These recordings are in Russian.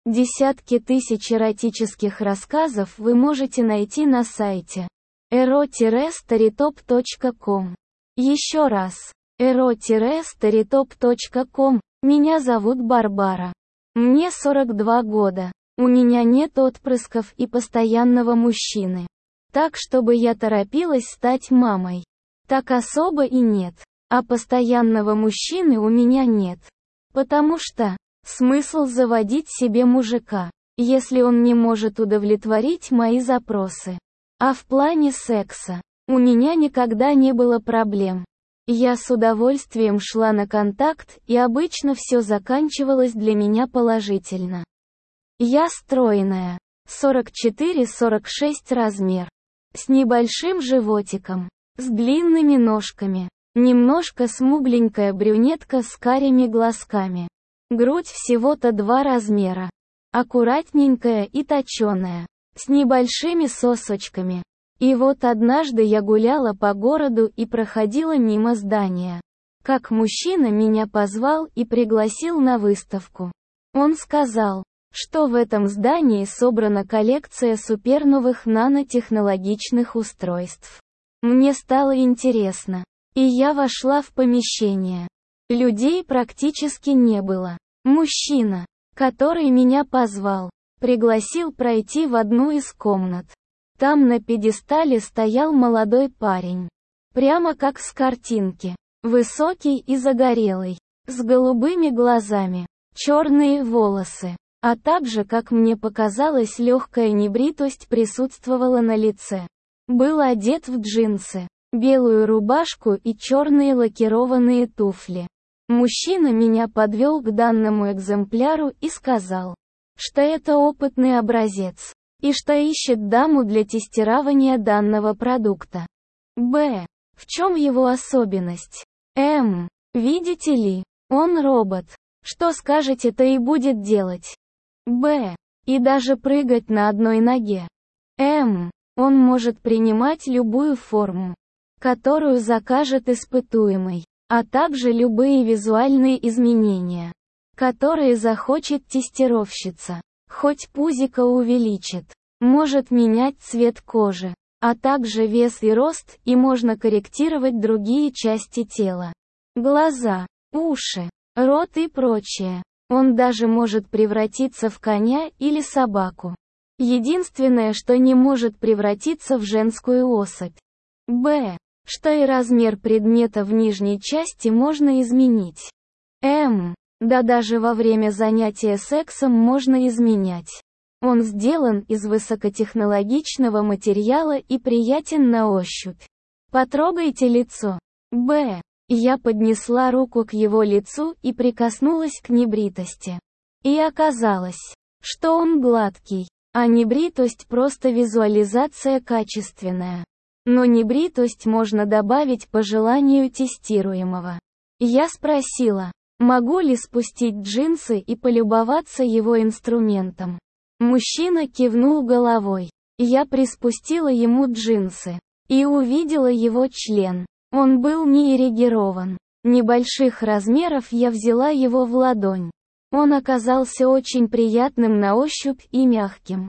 Десятки тысяч эротических рассказов вы можете найти на сайте ero-storytop.com. Еще раз. ero-storytop.com. Меня зовут Барбара. Мне 42 года. У меня нет отпрысков и постоянного мужчины. Так, чтобы я торопилась стать мамой. Так особо и нет. А постоянного мужчины у меня нет. Потому что, смысл заводить себе мужика, если он не может удовлетворить мои запросы. А в плане секса, у меня никогда не было проблем. Я с удовольствием шла на контакт, и обычно все заканчивалось для меня положительно. Я стройная, 44-46 размер, с небольшим животиком, с длинными ножками, немножко смугленькая брюнетка с карими глазками. Грудь всего-то 2 размера, аккуратненькая и точеная, с небольшими сосочками. И вот однажды я гуляла по городу и проходила мимо здания. Как мужчина меня позвал и пригласил на выставку. Он сказал, что в этом здании собрана коллекция суперновых нанотехнологичных устройств. Мне стало интересно, и я вошла в помещение. Людей практически не было. Мужчина, который меня позвал, пригласил пройти в одну из комнат. Там на пьедестале стоял молодой парень. Прямо как с картинки. Высокий и загорелый. С голубыми глазами. Черные волосы. А также, как мне показалось, легкая небритость присутствовала на лице. Был одет в джинсы, белую рубашку и черные лакированные туфли. Мужчина меня подвел к данному экземпляру и сказал, что это опытный образец, и что ищет даму для тестирования данного продукта. Б. В чем его особенность? Видите ли, он робот. Что скажете, то и будет делать. Б. И даже прыгать на одной ноге. Он может принимать любую форму, которую закажет испытуемый, а также любые визуальные изменения, которые захочет тестировщица. Хоть пузико увеличит, может менять цвет кожи, а также вес и рост, и можно корректировать другие части тела. Глаза, уши, рот и прочее. Он даже может превратиться в коня или собаку. Единственное, что не может превратиться в женскую особь. Б. Что и размер предмета в нижней части можно изменить. Да даже во время занятия сексом можно изменять. Он сделан из высокотехнологичного материала и приятен на ощупь. Потрогайте лицо. Б. Я поднесла руку к его лицу и прикоснулась к небритости. И оказалось, что он гладкий, а небритость просто визуализация качественная. Но небритость можно добавить по желанию тестируемого. Я спросила, могу ли спустить джинсы и полюбоваться его инструментом. Мужчина кивнул головой. Я приспустила ему джинсы и увидела его член. Он был не эрегирован. Небольших размеров я взяла его в ладонь. Он оказался очень приятным на ощупь и мягким.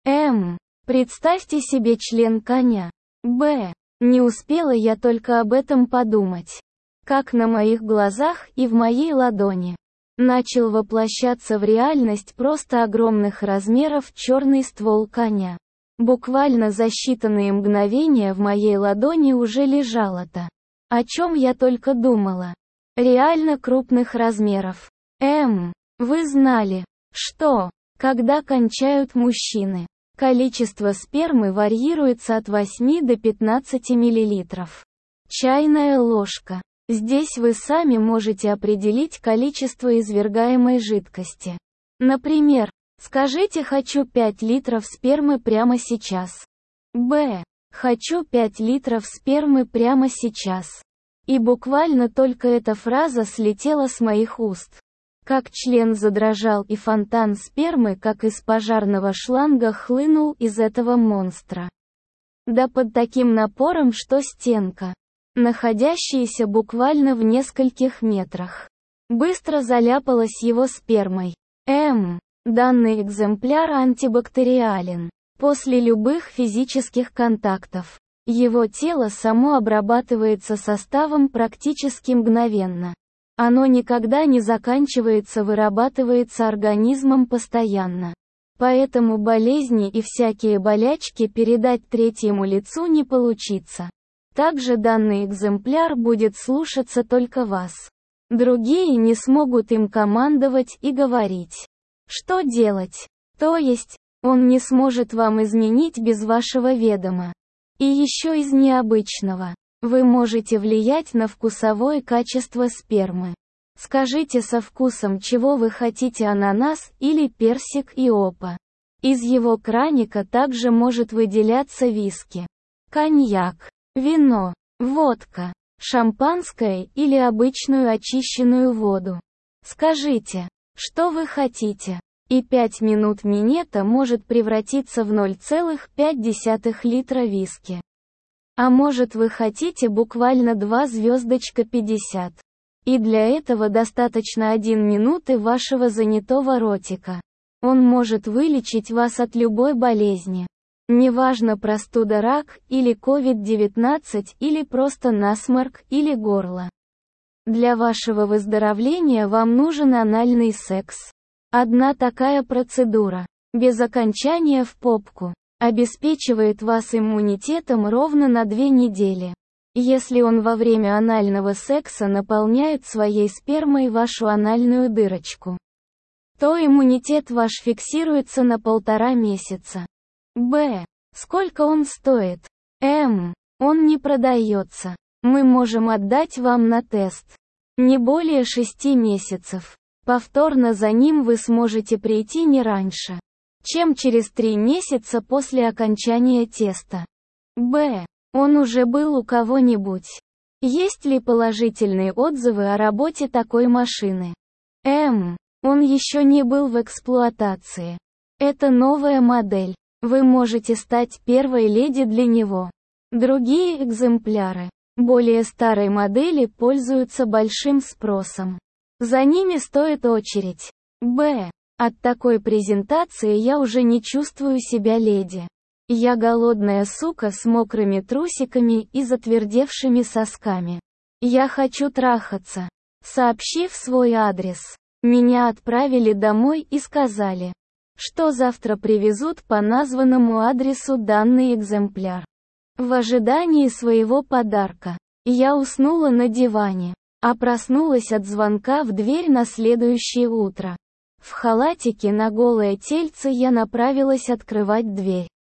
Представьте себе член коня. Б. Не успела я только об этом подумать. Как на моих глазах и в моей ладони начал воплощаться в реальность просто огромных размеров черный ствол коня. Буквально за считанные мгновения в моей ладони уже лежало то, о чем я только думала. Реально крупных размеров. Вы знали, что, когда кончают мужчины, количество спермы варьируется от 8 до 15 мл. Чайная ложка. Здесь вы сами можете определить количество извергаемой жидкости. Например, скажите «хочу 5 литров спермы прямо сейчас». Б. «Хочу 5 литров спермы прямо сейчас». И буквально только эта фраза слетела с моих уст. Как член задрожал, и фонтан спермы, как из пожарного шланга, хлынул из этого монстра. Да под таким напором, что стенка, находящаяся буквально в нескольких метрах, быстро заляпалась его спермой. Данный экземпляр антибактериален. После любых физических контактов. Его тело само обрабатывается составом практически мгновенно. Оно никогда не заканчивается, вырабатывается организмом постоянно. Поэтому болезни и всякие болячки передать третьему лицу не получится. Также данный экземпляр будет слушаться только вас. Другие не смогут им командовать и говорить, что делать. То есть, он не сможет вам изменить без вашего ведома. И еще из необычного. Вы можете влиять на вкусовое качество спермы. Скажите со вкусом, чего вы хотите: ананас или персик и опа. Из его краника также может выделяться виски, коньяк, вино, водка, шампанское или обычную очищенную воду. Скажите, что вы хотите, и 5 минут минета может превратиться в 0,5 литра виски. А может, вы хотите буквально 2 звездочка 50. И для этого достаточно 1 минуты вашего занятого ротика. Он может вылечить вас от любой болезни. Неважно, простуда, рак, или COVID-19, или просто насморк, или горло. Для вашего выздоровления вам нужен анальный секс. Одна такая процедура, без окончания в попку, обеспечивает вас иммунитетом ровно на 2 недели. Если он во время анального секса наполняет своей спермой вашу анальную дырочку, то иммунитет ваш фиксируется на 1,5 месяца. Б. Сколько он стоит? М. Он не продается. Мы можем отдать вам на тест. Не более 6 месяцев. Повторно за ним вы сможете прийти не раньше, чем через 3 месяца после окончания теста. Б. Он уже был у кого-нибудь. Есть ли положительные отзывы о работе такой машины? М. Он еще не был в эксплуатации. Это новая модель. Вы можете стать первой леди для него. Другие экземпляры, более старой модели, пользуются большим спросом. За ними стоит очередь. Б. От такой презентации я уже не чувствую себя леди. Я голодная сука с мокрыми трусиками и затвердевшими сосками. Я хочу трахаться. Сообщив свой адрес, меня отправили домой и сказали, что завтра привезут по названному адресу данный экземпляр. В ожидании своего подарка, я уснула на диване, а проснулась от звонка в дверь на следующее утро. В халатике на голое тельце я направилась открывать дверь.